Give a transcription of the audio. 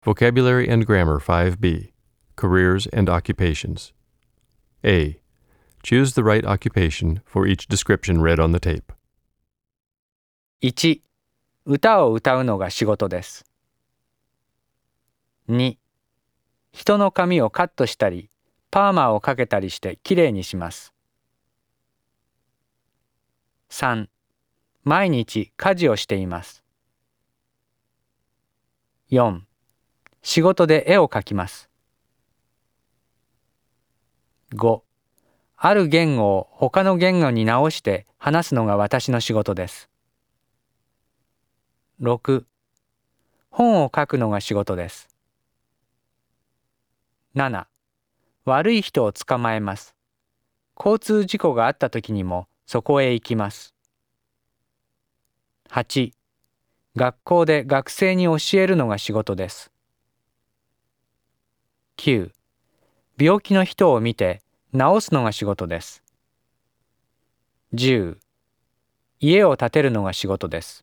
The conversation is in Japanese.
Vocabulary and Grammar 5B. Careers and Occupations. A. Choose the right occupation for each description read on the tape. 1. 歌を歌うのが仕事です。2. 人の髪をカットしたり、パーマをかけたりしてきれいにします。3. 毎日家事をしています。4. 仕事で絵を描きます。5. ある言語を他の言語に直して話すのが私の仕事です。6. 本を書くのが仕事です。7. 悪い人を捕まえます。交通事故があった時にもそこへ行きます。8. 学校で学生に教えるのが仕事です。9. 病気の人を見て治すのが仕事です。10. 家を建てるのが仕事です。